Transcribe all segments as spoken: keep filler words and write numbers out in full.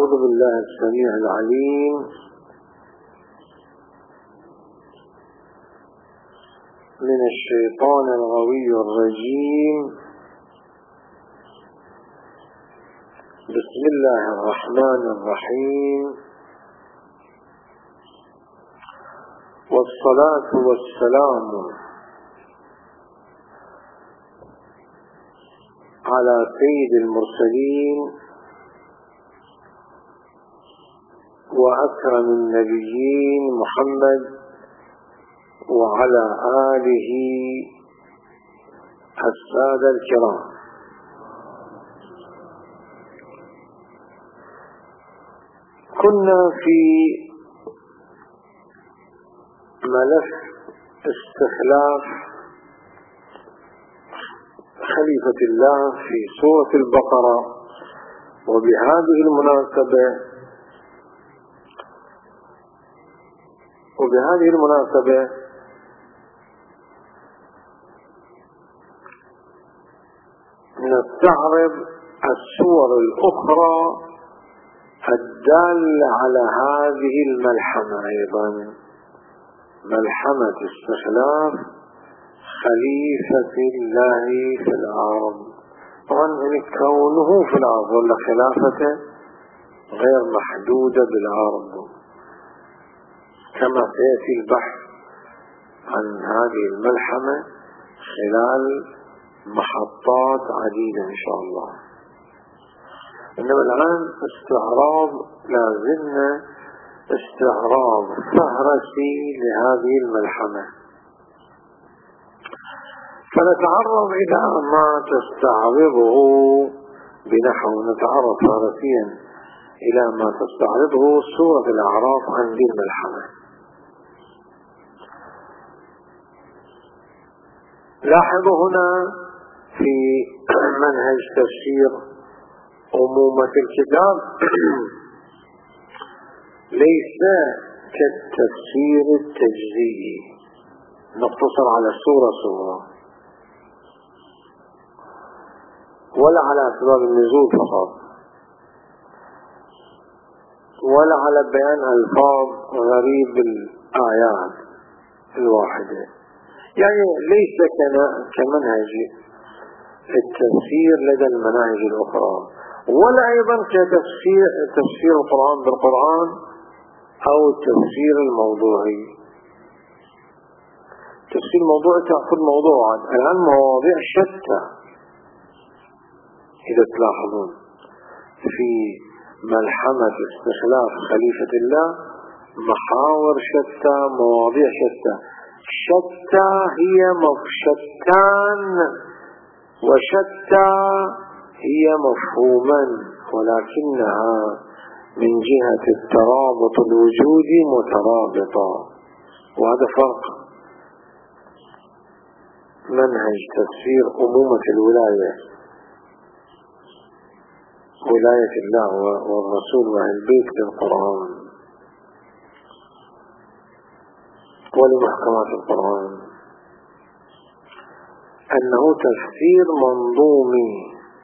أعوذ بالله السميع العليم من الشيطان الغوي الرجيم. بسم الله الرحمن الرحيم، والصلاة والسلام على سيد المرسلين وأكرم النبيين محمد وعلى آله السادة الكرام. كنا في ملف استخلاف خليفة الله في سورة البقرة، وبهذه المناسبة وبهذه المناسبة نستعرض الصور الأخرى الدالة على هذه الملحمة، أيضا ملحمة استخلاف خليفة الله في الأرض. طبعا كونه في الأرض ولا خلافته غير محدودة بالأرض، كما سيأتي البحث عن هذه الملحمة خلال محطات عديدة إن شاء الله. إنما الآن استعراض، لازلنا استعراض فهرسي لهذه الملحمة، فنتعرض إلى ما تستعرضه بنحو نتعرض فهرسيا إلى ما تستعرضه سورة الأعراف عن ذي الملحمة. لاحظوا هنا في منهج تفسير أمومة الكتاب ليس كالتفسير التجزئي نقتصر على السورة سورة، ولا على أسباب النزول فقط، ولا على بيان ألفاظ غريب الآيات الواحدة، يعني ليس كمنهج التفسير لدى المناهج الأخرى، ولا أيضا كتفسير تفسير القرآن بالقرآن أو التفسير الموضوعي. تفسير الموضوعي تأخذ موضوعا، الآن مواضيع شتى إذا تلاحظون في ملحمة استخلاف خليفة الله، محاور شتى، مواضيع شتى. شتى هي شتان، وشتى هي مفهوما، ولكنها من جهة الترابط الوجودي مترابطة، وهذا فرق. منهج تفسير أمومة الولاية، ولاية الله والرسول وأهل البيت للقرآن ولمحكمات القرآن، أنه تفسير منظومي.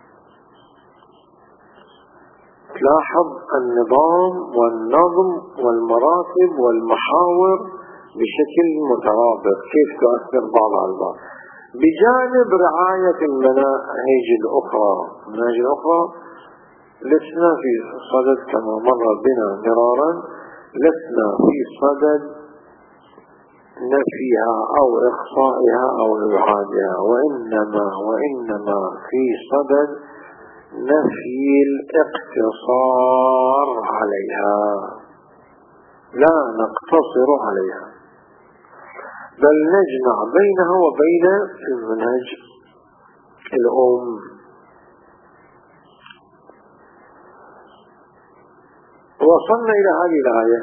تلاحظ النظام والنظم والمراتب والمحاور بشكل مترابط، كيف تؤثر بعض على البعض، بجانب رعاية المناهج الأخرى. المناهج الأخرى لسنا في صدد، كما مر بنا مرارا، لسنا في صدد نفيها أو إخصائها أو إبعادها، وإنما وإنما في صدد نفي الاقتصار عليها، لا نقتصر عليها، بل نجمع بينها وبين المنهج الأم. وصلنا إلى هذه الآية: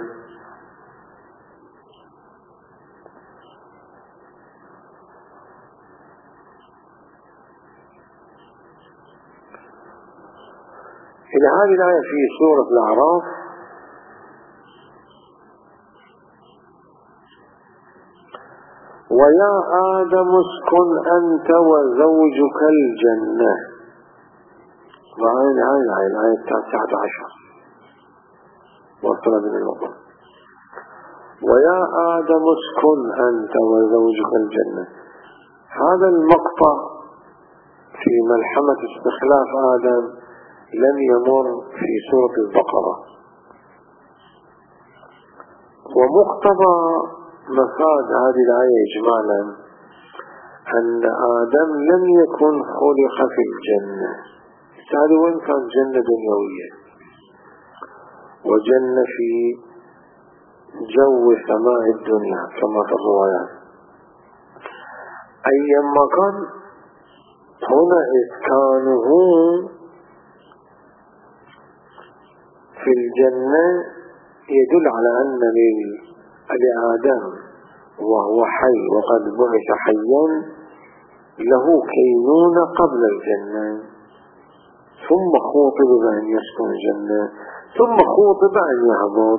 إلى هذه الآية في سورة الأعراف: ويا آدم اسكن أنت وزوجك الجنة. وهذه الآية الآية التاسعة عشر. وصل من الوقت. ويا آدم اسكن أنت وزوجك الجنة. هذا المقطع في ملحمة استخلاف آدم لم يمر في سورة البقرة، ومقتضى مفاد هذه الآية إجمالا أن آدم لم يكن خلق في الجنة، هذا وين كان جنة دنيوية وجنة في جو سماء الدنيا كما في الروايات، أيما كان هنا إسكانه في الجنة يدل على أن لآدم وهو حي وقد بعث حيا له كينونة قبل الجنة، ثم خوطب بأن يسكن الجنة، ثم خوطب أن يهبط.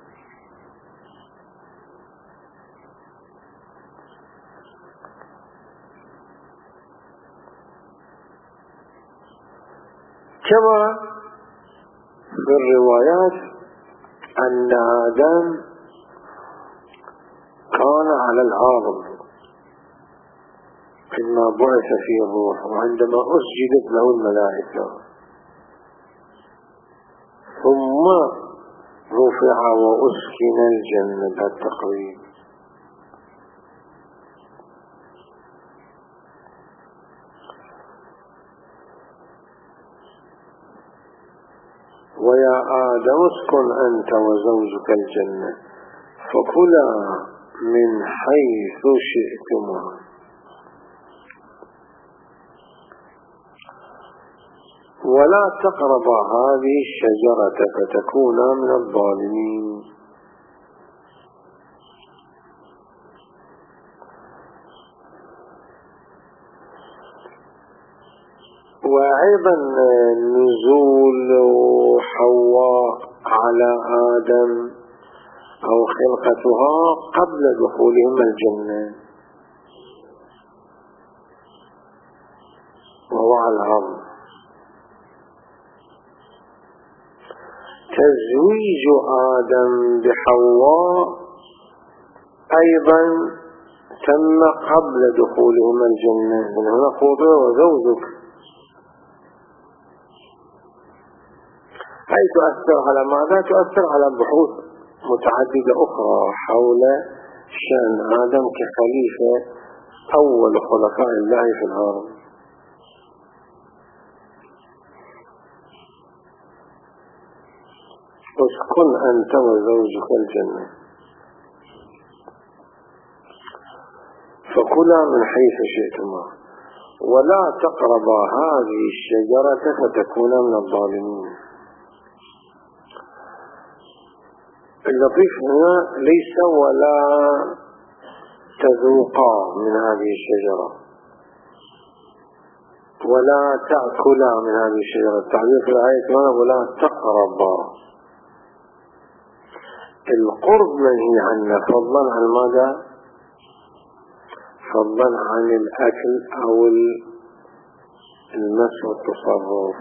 كما في الروايات أن آدم كان على الأرض فيما بعث فيه الروح، وعندما أسجدت له الملائكة ثم رفع وأسكن الجنة التقريب. ويا آدم اسكن أنت وزوجك الجنة فكلا من حيث شئتما ولا تقربا هذه الشجرة فتكونا من الظالمين. وأيضا نزول حواء على آدم أو خلقتها قبل دخولهم الجنة وهو على الأرض. تزويج آدم بحواء أيضا تم قبل دخولهم الجنة، من هنا خوضه وزوجك، هي تؤثر على ماذا؟ تؤثر على بحوث متعددة أخرى حول شأن آدم كخليفة أول خلفاء الله في الأرض. اسكن أنت وزوجك الجنة فكلا من حيث شئتما ولا تقربا هذه الشجرة فتكونا من الظالمين. اللطيف هنا ليس ولا تذوقا من هذه الشجرة ولا تأكلا من هذه الشجرة، التعبير في الآية هنا ولا تقربا. القرب منهي عنه فضلا عن ماذا؟ فضلا عن الأكل أو المس والتصرف.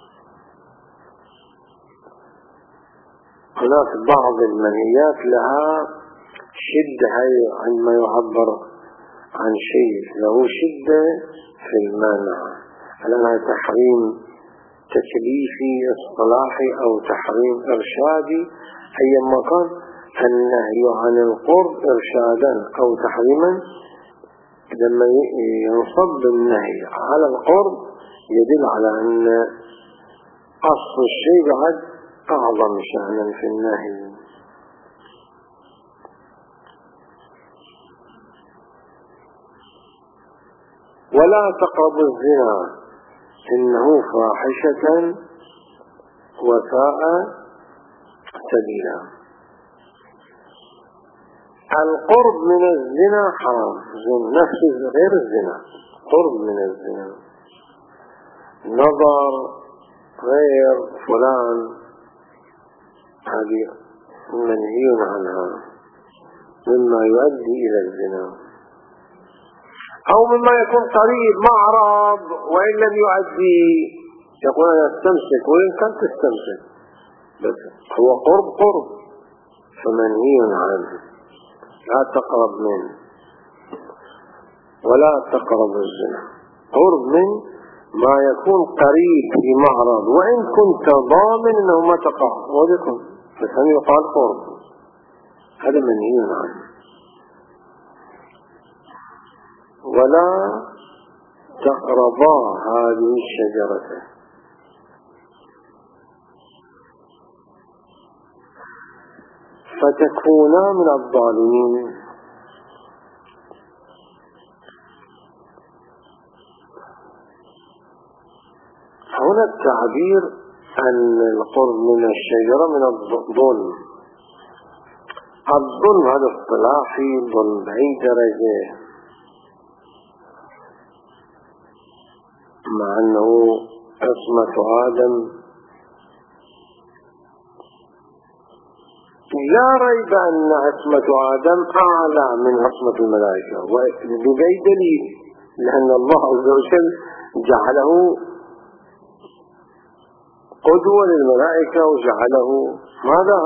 هناك بعض المنهيات لها شدة، عندما يعبر عن شيء له شدة في المانع، لأنها تحريم تكليفي اصطلاحي أو تحريم إرشادي، أيما كان النهي عن القرب إرشادا أو تحريما لما ينصب النهي على القرب يدل على أن أصل الشيء بعد أعظم شأنا في النهي. ولا تقربوا الزنا إنه فاحشة وساء سبيلا. القرب من الزنا حرام، نفس غير الزنا، قرب من الزنا، نظر غير فلان، هذه منهي عنها مما يؤدي إلى الزنا، أو مما يكون قريب معرض وإن لم يؤدي يقول أنا استمسك وإن كان تستمسك، بس هو قرب قرب فمنهي عنه. لا تقرب منه ولا تقرب الزنا. قرب من ما يكون قريب في معرض وإن كنت ضامن أنه ما تقع وذكر فسمي يقال قرب، هذا منهي عنه. ولا تقربا هذه الشجرة فتكونا من الظالمين. هنا التعبير أن القرب من الشجرة من الظلم. الظلم هذا اصطلاحي، ظلم بأي درجة، مع أنه عصمة آدم لا ريب أن عصمة آدم أعلى من عصمة الملائكة، وبأي دليل؟ لأن الله عز وجل جعله قدوة للملائكة وجعله ماذا؟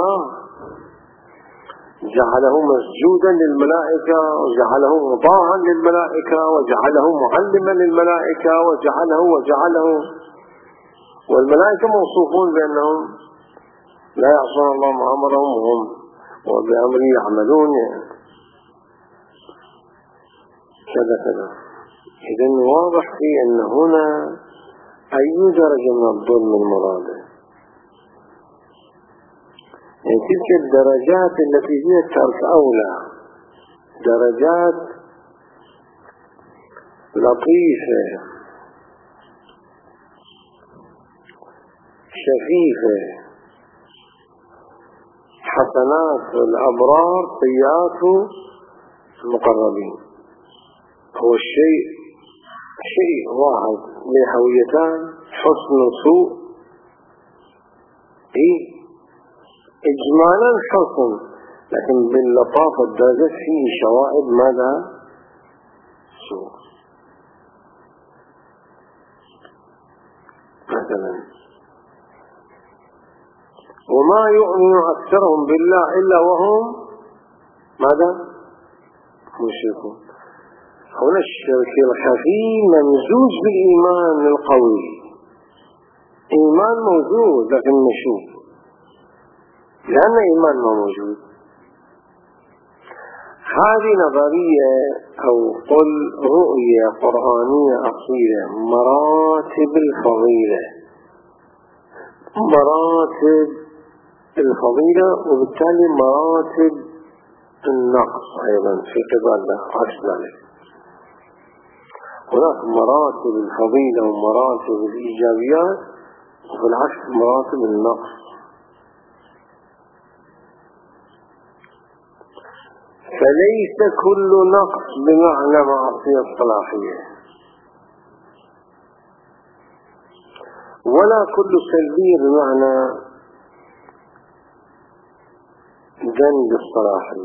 جعله مسجودا للملائكة وجعله مطاعا للملائكة وجعله معلما للملائكة وجعله وجعله والملائكة موصوفون بأنهم لا يعصون الله ما أمرهم وهم وبأمره يعملون كذا كذا. إذن واضح في أن هنا أي درجة من الظلم المرادة، يعني تلك الدرجات التي هي الترك أولى، درجات لطيفة شفيفة، حسنات الأبرار سيئات المقربين. هو الشيء شيء واحد لهويتان، حسن وسوء. إيه إجمالا حسن، لكن باللطافة الدرجة فيه شوائب ماذا؟ سوء. مثلا وما يؤمن أكثرهم بالله إلا وهم ماذا؟ مشركون. هنا الشرك الخفي ممزوج بالإيمان القوي، إيمان موجود لكن مشوب، لأن إيمان ما موجود. هذه نظرية أو قل رؤية قرآنية أصيلة، مراتب الفضيلة، مراتب الفضيلة وبالتالي مراتب النقص أيضا في قبال عكس ذلك. هناك مراتب الفضيلة ومراتب الإيجابيات وفي العكس مراتب النقص. فليس كل نقص بمعنى معصية صلاحية، ولا كل سلبية بمعنى ذنب الصلاحي،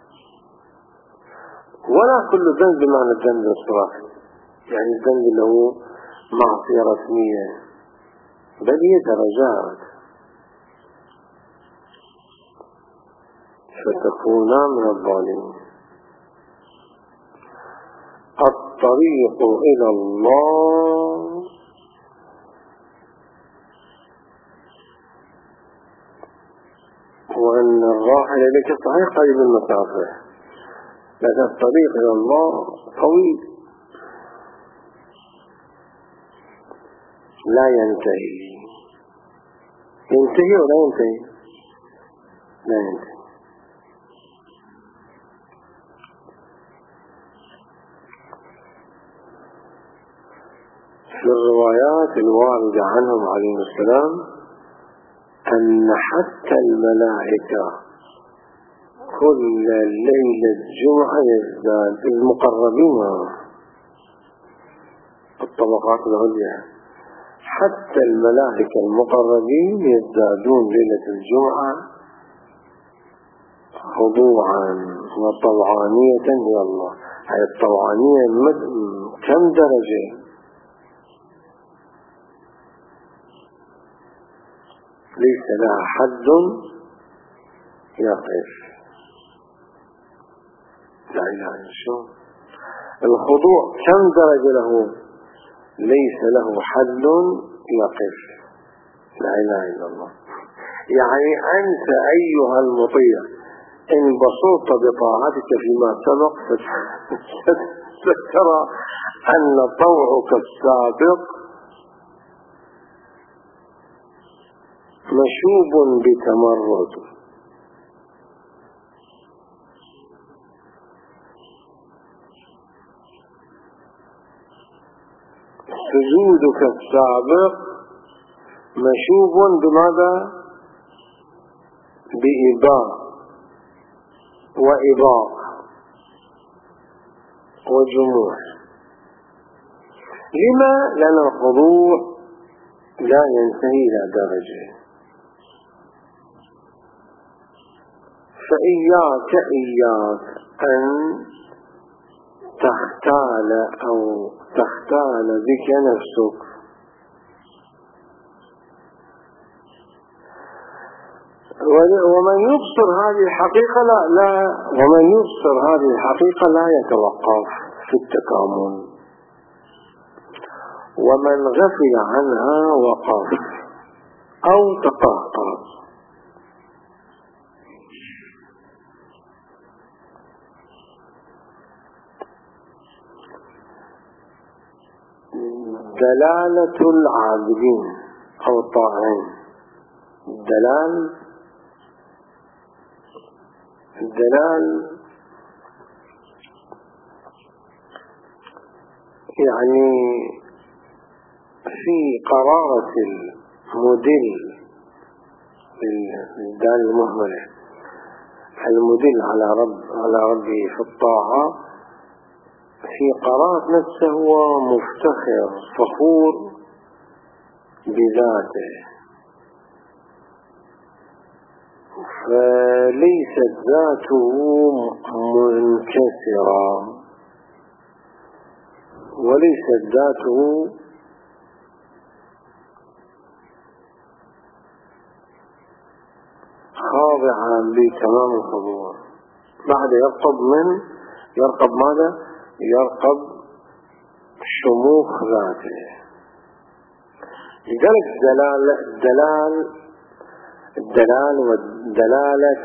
ولا كل ذنب بمعنى الذنب الصلاحي، يعني الذنب له معصية رسمية، بل هي درجات. فتكونا من الظالمين. الطريق إلى الله وأن الراحل إليك صحيح قريب المسافة، لكن الطريق إلى الله طويل لا ينتهي. ينتهي ولا ينتهي؟ لا ينتهي. في الروايات الواردة عنهم عليه السلام أن حتى الملائكة كل ليلة جمعة يزداد المقربين الطبقات العليا، حتى الملائكة المقربين يزدادون ليلة الجمعة خضوعا وطوعانية إلى الله. هذه الطوعانية كم درجة؟ ليس لها حد يقف. لا إله إلا الله. الخضوع كم درجة له؟ ليس له حد يقف. لا إله إلا الله. يعني أنت أيها المطيع إن بسطت بطاعتك فيما سبق سترى أن طوعك السابق مشوب بتمرد، سجودك السابق مشوب بماذا؟ بإباء وإباء وجموع. لما؟ لأن الخضوع لا ينتهي إلى درجة. فإياك إياك أن تختال أو تختال بك نفسك. ومن يبصر هذه الحقيقة لا لا ومن يبصر هذه الحقيقة لا يتوقف في التكامل، ومن غفل عنها وقف أو تقهقر. دلالة العابدين أو الطاعين. الدلال الدلال يعني في قرارة المدل الدال المهملة، المدل على رب على ربه في الطاعة، في قرارة نفسه هو مفتخر فخور بذاته، فليست ذاته منكسرة وليست ذاته خاضعة بتمام الخضوع. بعد يرقب من يرقب ماذا؟ يرقب شموخ ذاته. لذلك دلال الدلال الدلال والدلالة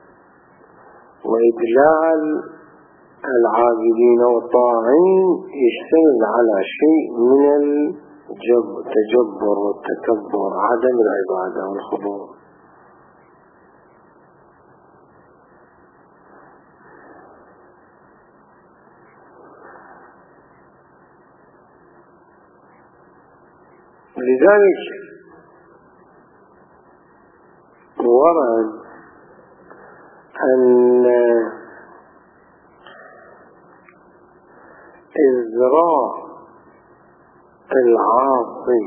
وإدلال العابدين والطاعين يشتمل على شيء من التجبر والتكبر، عدم العبادة والخضوع. لذلك ورد أن إزراء العاصي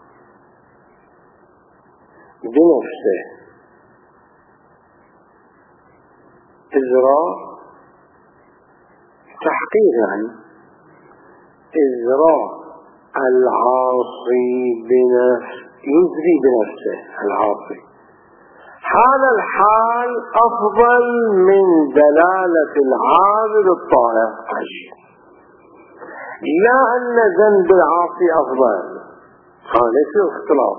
بنفسه، إزراء تحقيق يعني إزراء العاصي بنفسه، يزري بنفسه العاصي، هذا الحال أفضل من دلالة العابد الطائع. لا أن ذنب العاصي أفضل، هذا ليس اختلاط.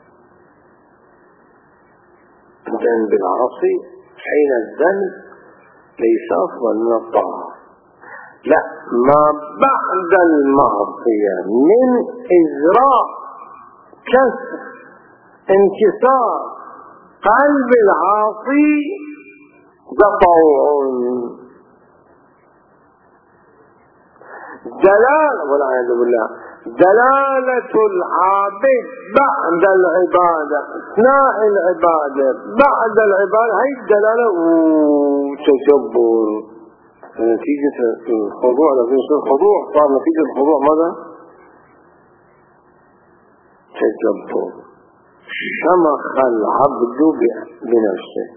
ذنب العاصي حين الذنب ليس أفضل من الطاعة، لا، ما بعد المعصية من إزراء كسر انكسار قلب العاصي بطوع دلالة والعياذ بالله دلالة العابد بعد العبادة أثناء العبادة بعد العبادة، هاي الدلالة وتجبر نتيجة الخضوع. لكن الخضوع صار نتيجة الخضوع ماذا؟ تجبر، شمخ العبد بنفسه.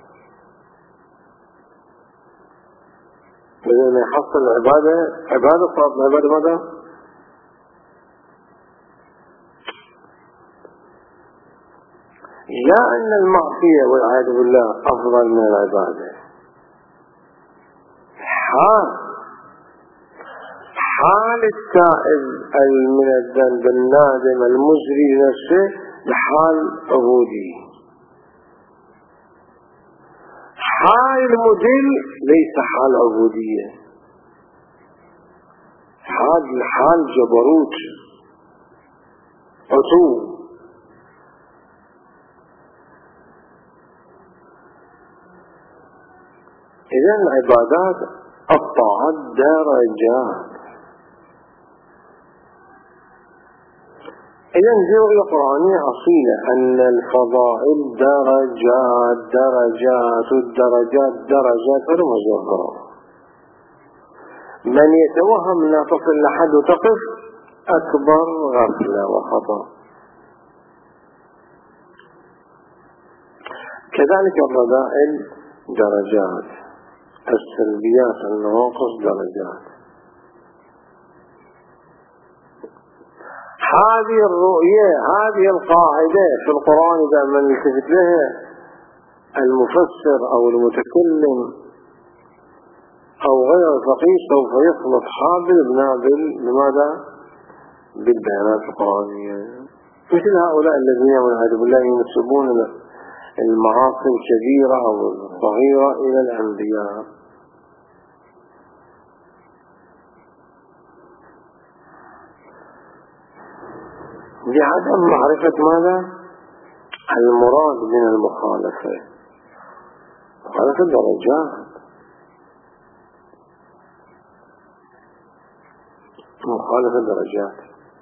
بدل ما يحصل العبادة عبادة صارت العبادة ماذا؟ لا أن المعصية والعياذ بالله أفضل من العبادة. حال حال التائب من الذنب النادم المجري نفسه بحال عبودي. حال المدل ليس حال عبودية، حال حال جبروت عتو. إذن العبادات الطاعات درجات. إذن زيغة قرآنية أصيلة أن الفضائل درجات درجات الدرجات درجات المجرد. من يتوهم أن تصل لحد تقف أكبر غفلة وخطأ. كذلك الرذائل درجات، السلبيات النواقص درجات. هذه الرؤية هذه القاعدة في القرآن إذا من التفت لها المفسر أو المتكلم أو غير الفقيه سوف يخلط حابل بنابل بماذا؟ بالبيانات القرآنية. مثل هؤلاء الذين والعياذ بالله ينسبون المعاصي الكبيرة أو الصغيرة إلى الأنبياء. لعدم معرفة ماذا؟ المراد من المخالفة. مخالفة درجات، مخالفة درجات.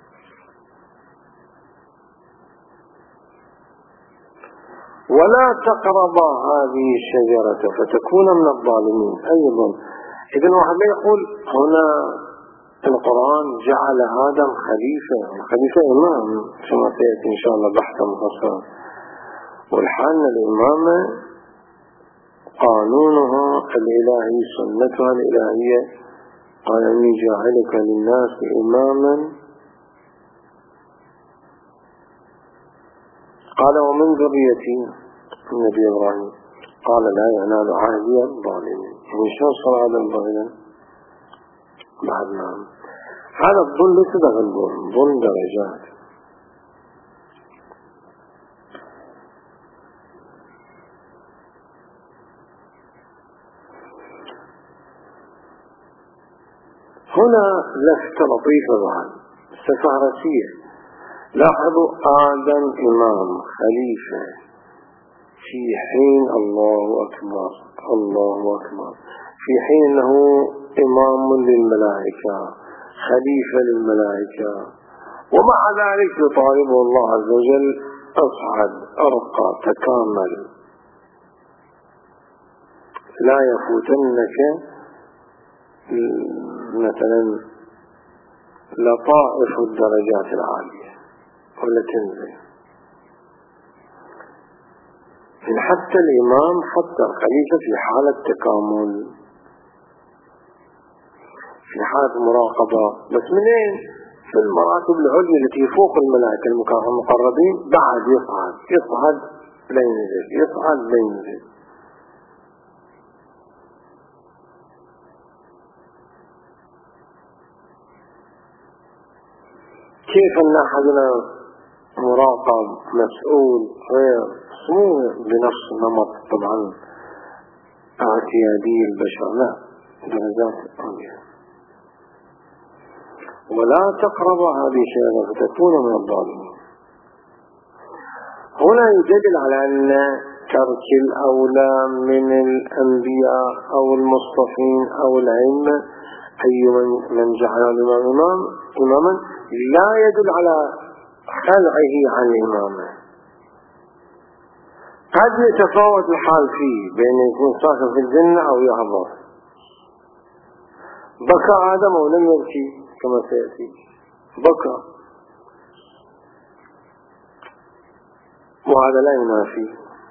ولا تقربا هذه الشجرة فتكون من الظالمين. أيضا إذن واحد لا يقول هنا القرآن جعل آدم خليفة، الخليفة إمام كما سيأتي إن شاء الله بحثا مفصلا، والحال الإمامة قانونها الإلهي سنتها الإلهية. قال إني جاعلك للناس إماما، قال ومن ذريتي النبي إبراهيم، قال لا ينال عهدي الظالمين. إن شاء الله هذا الظالم بعد نعم. هذا الظلم ليس ظلم، ظلم درجات. هنا لفتة لطيفة بعد سفارسية. لاحظوا آدم إمام خليفة في حين الله أكبر الله أكبر في حين أنه إمام للملائكة خليفة للملائكة، ومع ذلك يطالبه الله عز وجل أصعد أرقى تكامل. لا يفوتنك مثلا لطائف الدرجات العالية ولا تنزل. حتى الإمام حتى الخليفة في حالة تكامل، في حالة مراقبة، بس منين؟ في المراتب العليا التي فوق الملائكة المقربين بعد يصعد يصعد لا ينزل يصعد لا ينزل. كيف أن أحدنا مراقب مسؤول غير مو بنفس النمط طبعا اعتيادي البشر، لا درجات عالية. ولا تقرب هذه الشجرة فتكون من الظالمين. هنا يدل على أن ترك الأولى من الأنبياء أو المصطفين أو العلم أي من جعل الإمام إمام إماما لا يدل على خلعه عن الإمامة. قد يتفاوت الحال فيه بين يكون ساكن في الجنة أو يحضر. بكى آدم ولم يبكي كما سيأتي، بكى، وهذا لا ينافي،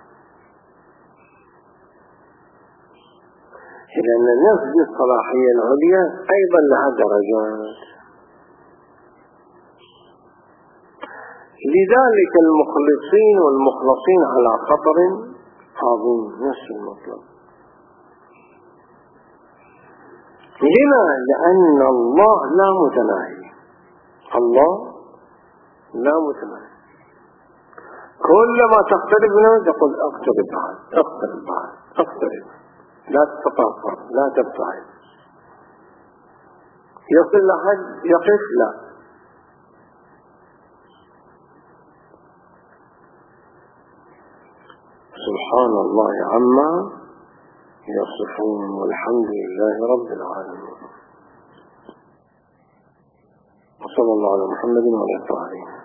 لأن نفس الصلاحية العليا أيضا لها درجات. لذلك المخلصين والمخلصين على خطر عظيم. نفس المطلب. لما؟ لأن الله لا متناهي. الله لا متناهي. كلما تقترب منه تقول اقترب بعد، اقترب بعد، اقترب، لا تتطفل، لا تبتعد. يصل لحد يقف، لا. سبحان الله عما يصفون، والحمد لله رب العالمين. وصلى الله على محمد وعلى آله.